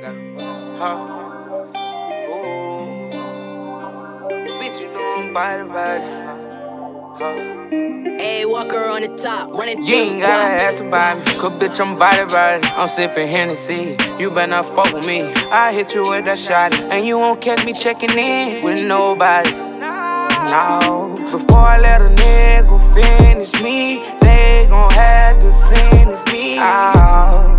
Huh? Ooh. Bitch, you know I'm body. Huh? Hey, Walker on the top, running You ain't gotta ask about me, cause bitch, I'm body. I'm sippin' Hennessy, you better not fuck with me. I hit you with that shot, and you won't catch me checking in with nobody. No, before I let a nigga finish me, they gon' have to sentence me out.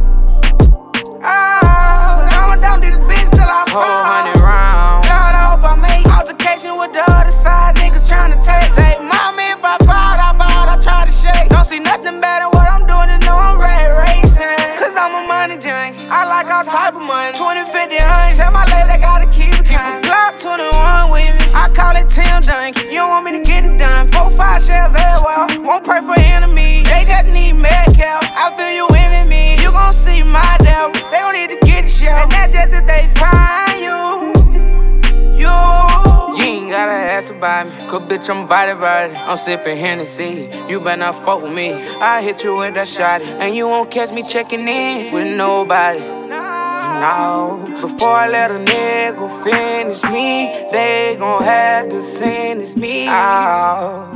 Cause I'ma dump this bitch till I fall. 400 rounds. Lord, I hope I make altercation with the other side. Niggas tryna take. Say, mommy, if I bought, I try to shake. Don't see nothing better what I'm doing, just know I'm racing. Cause I'm a money junkie. I like all type of money. 20, 50, 100. Tell my lady they gotta keep it coming. Glock 21 with me. I call it Tim Duncan. You don't want me to get it done. 4, 5 shells as well. Won't pray for enemies. They just need Metcalf. I feel you envy me. You gon' see my devil. They gon' need to get the show. And that's just if they find you. You ain't gotta ask about me, cause bitch, I'm body. I'm sippin' Hennessy, you better not fuck with me. I hit you with that shot, and you won't catch me checking in with nobody. No, before I let a nigga finish me, they gon' have to sentence me out.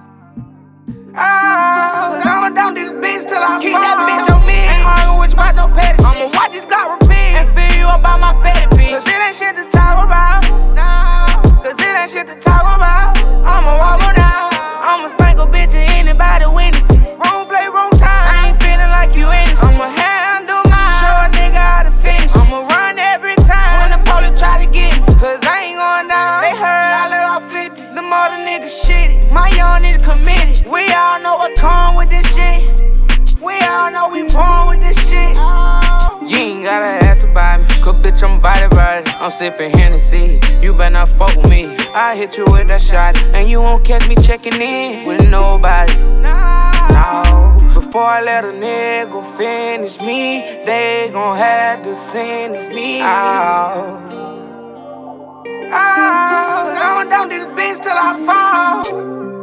Cause I'ma dump this bitch till I keep that bitch on me. Ain't arguing with you about no petty shit. I'ma watch this Glock repeat and fill you up about my fatty bitch. Cause it ain't shit to talk about. Cause it ain't shit to talk about. I'ma walk her down. I'ma spank a bitch and anybody witness it. Wrong play, wrong time. I ain't feeling like you innocent. I'ma handle mine. Show a nigga how to finish. I'ma run every time when the police try to get me. Cause I ain't going down. They heard I let off 50. Them other niggas shitty. My young niggas committed. We all know what come with this shit. We all know we born with this shit. You ain't gotta ask about me, cause bitch, I'm body. I'm sippin' Hennessy, you better not fuck with me. I hit you with that shot, and you won't catch me checking in with nobody. No, before I let a nigga finish me, they gon' have to sentence me out. Cause I'ma dump this bitch till I fall.